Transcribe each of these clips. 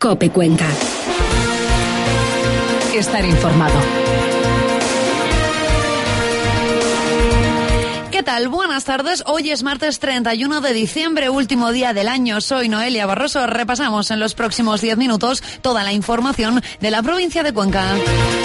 COPE Cuenca. Estar informado. ¿Qué tal? Buenas tardes. Hoy es martes 31 de diciembre, último día del año. Soy Noelia Barroso. Repasamos en los próximos 10 minutos toda la información de la provincia de Cuenca.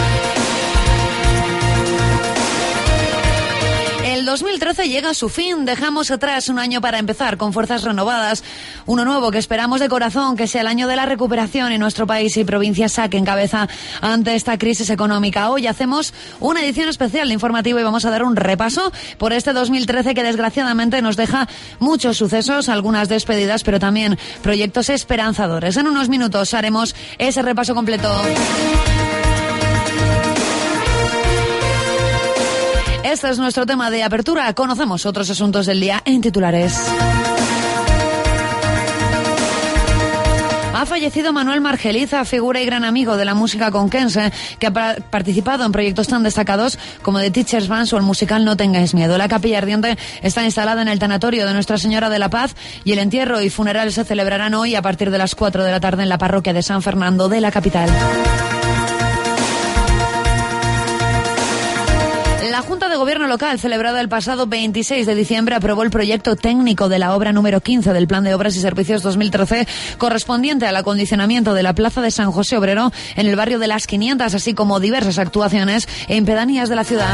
El 2013 llega a su fin. Dejamos atrás un año para empezar con fuerzas renovadas. Uno nuevo que esperamos de corazón que sea el año de la recuperación y nuestro país y provincia saquen cabeza ante esta crisis económica. Hoy hacemos una edición especial de Informativo y vamos a dar un repaso por este 2013 que desgraciadamente nos deja muchos sucesos, algunas despedidas, pero también proyectos esperanzadores. En unos minutos haremos ese repaso completo. Este es nuestro tema de apertura. Conocemos otros asuntos del día en titulares. Ha fallecido Manuel Margeliza, figura y gran amigo de la música conquense, que ha participado en proyectos tan destacados como The Teachers Band o el musical No tengáis miedo. La capilla ardiente está instalada en el tanatorio de Nuestra Señora de la Paz y el entierro y funeral se celebrarán hoy a partir de las 4 de la tarde en la parroquia de San Fernando de la capital. La Junta de Gobierno local, celebrada el pasado 26 de diciembre, aprobó el proyecto técnico de la obra número 15 del Plan de Obras y Servicios 2013, correspondiente al acondicionamiento de la Plaza de San José Obrero en el barrio de Las 500, así como diversas actuaciones en pedanías de la ciudad.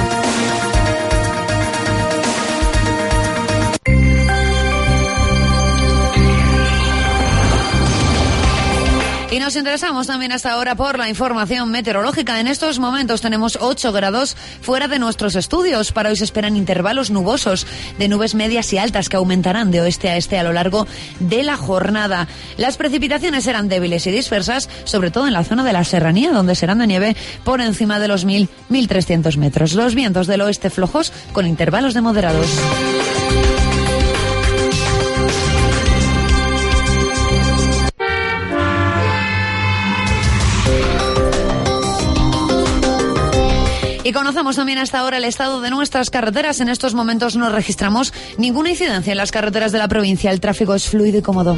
Y nos interesamos también hasta ahora por la información meteorológica. En estos momentos tenemos 8 grados fuera de nuestros estudios. Para hoy se esperan intervalos nubosos de nubes medias y altas que aumentarán de oeste a este a lo largo de la jornada. Las precipitaciones serán débiles y dispersas, sobre todo en la zona de la serranía, donde serán de nieve por encima de los 1.300 metros. Los vientos del oeste flojos con intervalos de moderados. Y conocemos también hasta ahora el estado de nuestras carreteras. En estos momentos no registramos ninguna incidencia en las carreteras de la provincia. El tráfico es fluido y cómodo.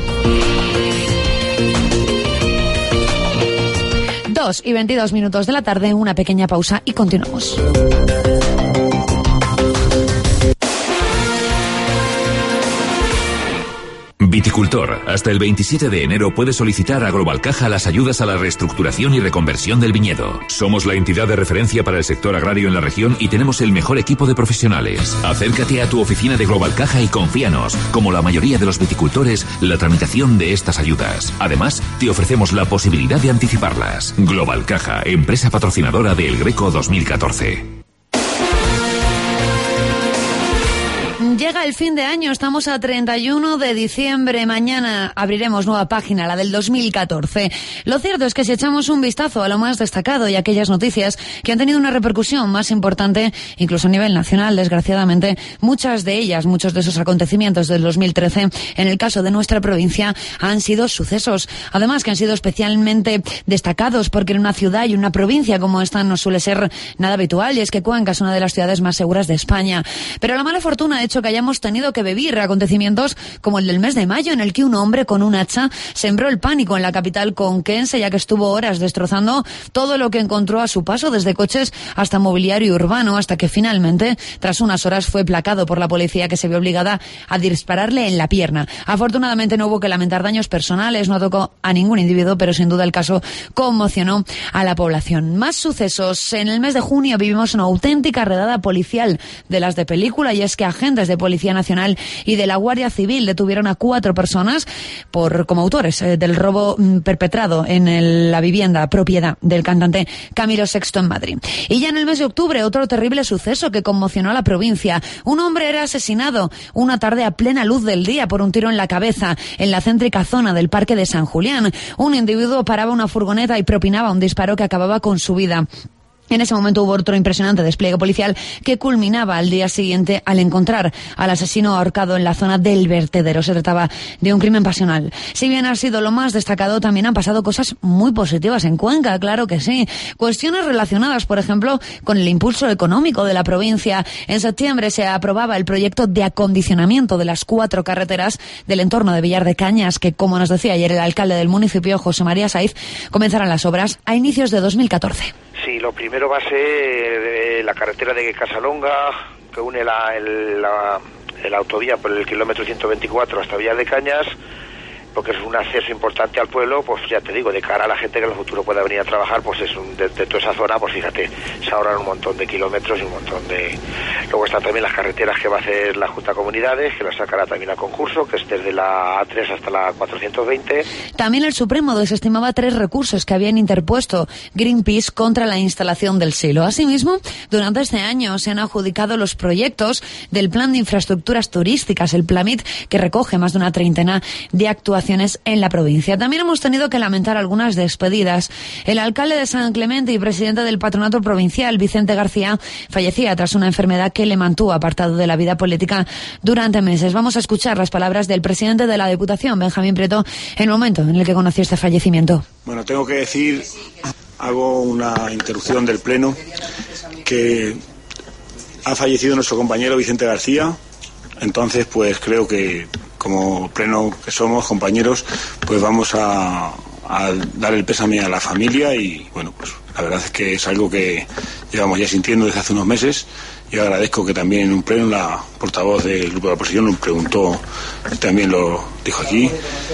2:22 de la tarde, una pequeña pausa y continuamos. Viticultor, hasta el 27 de enero puedes solicitar a Global Caja las ayudas a la reestructuración y reconversión del viñedo. Somos la entidad de referencia para el sector agrario en la región y tenemos el mejor equipo de profesionales. Acércate a tu oficina de Global Caja y confíanos, como la mayoría de los viticultores, la tramitación de estas ayudas. Además, te ofrecemos la posibilidad de anticiparlas. Global Caja, empresa patrocinadora de El Greco 2014. Llega el fin de año, estamos a 31 de diciembre, mañana abriremos nueva página, la del 2014. Lo cierto es que si echamos un vistazo a lo más destacado y aquellas noticias que han tenido una repercusión más importante, incluso a nivel nacional, desgraciadamente, muchos de esos acontecimientos del 2013, en el caso de nuestra provincia, han sido sucesos. Además que han sido especialmente destacados porque en una ciudad y una provincia como esta no suele ser nada habitual, y es que Cuenca es una de las ciudades más seguras de España. Pero la mala fortuna ha hecho que hayamos tenido que vivir acontecimientos como el del mes de mayo, en el que un hombre con un hacha sembró el pánico en la capital conquense, ya que estuvo horas destrozando todo lo que encontró a su paso, desde coches hasta mobiliario urbano, hasta que finalmente, tras unas horas, fue placado por la policía, que se vio obligada a dispararle en la pierna. Afortunadamente no hubo que lamentar daños personales, no tocó a ningún individuo, pero sin duda el caso conmocionó a la población. Más sucesos. En el mes de junio vivimos una auténtica redada policial de las de película, y es que agentes de Policía Nacional y de la Guardia Civil detuvieron a 4 personas como autores del robo perpetrado en la vivienda propiedad del cantante Camilo VI en Madrid. Y ya en el mes de octubre, otro terrible suceso que conmocionó a la provincia. Un hombre era asesinado una tarde a plena luz del día por un tiro en la cabeza en la céntrica zona del Parque de San Julián. Un individuo paraba una furgoneta y propinaba un disparo que acababa con su vida. En ese momento hubo otro impresionante despliegue policial que culminaba al día siguiente al encontrar al asesino ahorcado en la zona del vertedero. Se trataba de un crimen pasional. Si bien ha sido lo más destacado, también han pasado cosas muy positivas en Cuenca, claro que sí. Cuestiones relacionadas, por ejemplo, con el impulso económico de la provincia. En septiembre se aprobaba el proyecto de acondicionamiento de las 4 carreteras del entorno de Villar de Cañas, que, como nos decía ayer el alcalde del municipio, José María Saiz, comenzarán las obras a inicios de 2014. Sí, lo primero va a ser la carretera de Casalonga, que une la autovía por el kilómetro 124 hasta Villar de Cañas, porque es un acceso importante al pueblo, pues ya te digo, de cara a la gente que en el futuro pueda venir a trabajar, pues es de toda esa zona, pues fíjate, se ahorran un montón de kilómetros y un montón de... Luego están también las carreteras que va a hacer la Junta de Comunidades, que las sacará también a concurso, que es desde la A3 hasta la 420. También el Supremo desestimaba 3 recursos que habían interpuesto Greenpeace contra la instalación del silo. Asimismo, durante este año se han adjudicado los proyectos del Plan de Infraestructuras Turísticas, el PLAMIT, que recoge más de una treintena de actuaciones en la provincia. También hemos tenido que lamentar algunas despedidas. El alcalde de San Clemente y presidente del Patronato Provincial, Vicente García, fallecía tras una enfermedad que le mantuvo apartado de la vida política durante meses. Vamos a escuchar las palabras del presidente de la Diputación, Benjamín Prieto, en el momento en el que conoció este fallecimiento. Bueno, tengo que decir, hago una interrupción del Pleno, que ha fallecido nuestro compañero Vicente García. Entonces, pues creo que como pleno que somos, compañeros, pues vamos a dar el pésame a la familia y, bueno, pues la verdad es que es algo que llevamos ya sintiendo desde hace unos meses. Yo agradezco que también en un pleno la portavoz del grupo de la oposición nos preguntó, también lo dijo aquí,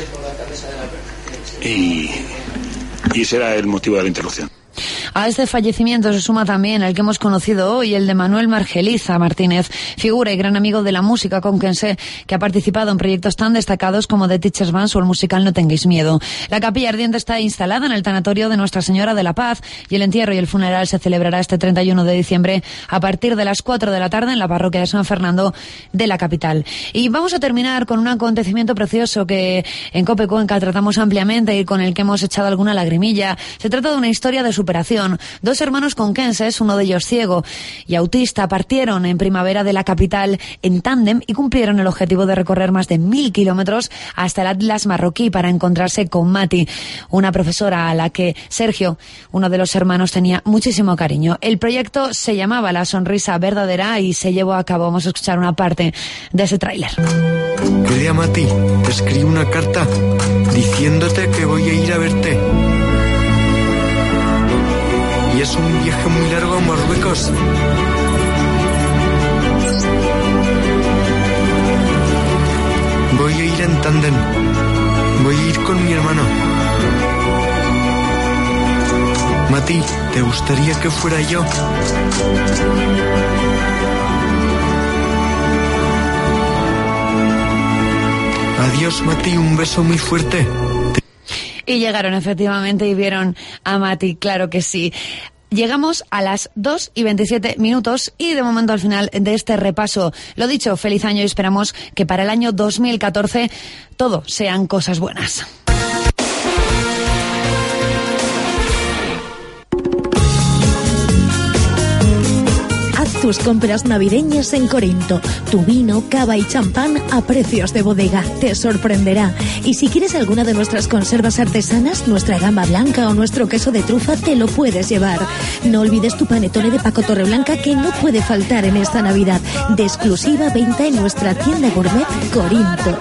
y ese era el motivo de la interrupción. A este fallecimiento se suma también el que hemos conocido hoy, el de Manuel Margeliza Martínez, figura y gran amigo de la música conquense, que ha participado en proyectos tan destacados como The Teachers Band o el musical No tengáis miedo. La capilla ardiente está instalada en el tanatorio de Nuestra Señora de la Paz y el entierro y el funeral se celebrará este 31 de diciembre a partir de las 4 de la tarde en la parroquia de San Fernando de la capital. Y vamos a terminar con un acontecimiento precioso que en COPE Cuenca tratamos ampliamente y con el que hemos echado alguna lagrimilla. Se trata de una historia de superación. 2 hermanos conquenses, uno de ellos ciego y autista, partieron en primavera de la capital en tándem y cumplieron el objetivo de recorrer más de 1000 kilómetros hasta el Atlas marroquí para encontrarse con Mati, una profesora a la que Sergio, uno de los hermanos, tenía muchísimo cariño. El proyecto se llamaba La Sonrisa Verdadera y se llevó a cabo. Vamos a escuchar una parte de ese tráiler. Querida Mati, te escribo una carta diciéndote que voy a ir a verte. Y es un viaje muy largo a Marruecos. Voy a ir en tándem. Voy a ir con mi hermano. Mati, ¿te gustaría que fuera yo? Adiós, Mati, un beso muy fuerte. Y llegaron efectivamente y vieron a Mati, claro que sí. Llegamos a las 2:27 y de momento al final de este repaso. Lo dicho, feliz año y esperamos que para el año 2014 todo sean cosas buenas. Tus compras navideñas en Corinto. Tu vino, cava y champán a precios de bodega. Te sorprenderá. Y si quieres alguna de nuestras conservas artesanas, nuestra gamba blanca o nuestro queso de trufa, te lo puedes llevar. No olvides tu panetone de Paco Torreblanca, que no puede faltar en esta Navidad. De exclusiva venta en nuestra tienda gourmet Corinto.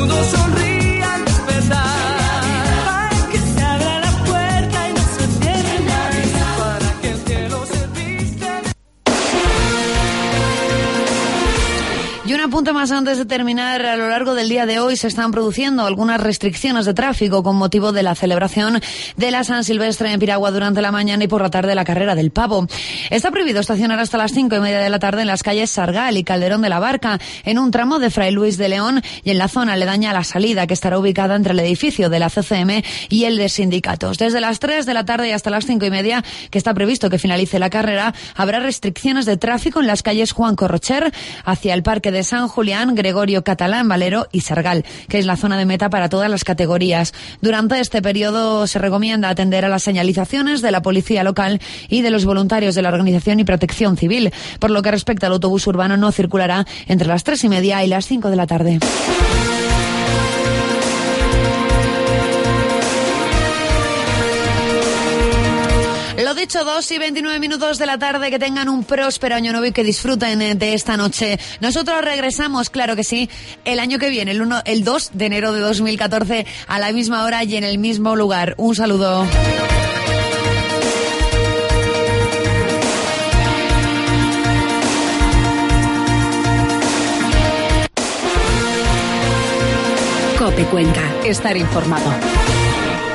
Y un apunte más antes de terminar. A lo largo del día de hoy se están produciendo algunas restricciones de tráfico con motivo de la celebración de la San Silvestre en Piragua durante la mañana y por la tarde la carrera del pavo. Está prohibido estacionar hasta las 5:30 de la tarde en las calles Sargal y Calderón de la Barca, en un tramo de Fray Luis de León y en la zona aledaña a la salida, que estará ubicada entre el edificio de la CCM y el de sindicatos. Desde las 3 de la tarde y hasta las 5:30, que está previsto que finalice la carrera, habrá restricciones de tráfico en las calles Juan Corrocher hacia el Parque de San Julián, Gregorio, Catalán, Valero y Sargal, que es la zona de meta para todas las categorías. Durante este periodo se recomienda atender a las señalizaciones de la policía local y de los voluntarios de la Organización y Protección Civil. Por lo que respecta al autobús urbano, no circulará entre las 3:30 y las 5 de la tarde. Lo dicho, 2:29 de la tarde, que tengan un próspero año nuevo y que disfruten de esta noche. Nosotros regresamos, claro que sí, el año que viene, el 2 de enero de 2014, a la misma hora y en el mismo lugar. Un saludo. COPE Cuenca. Estar informado.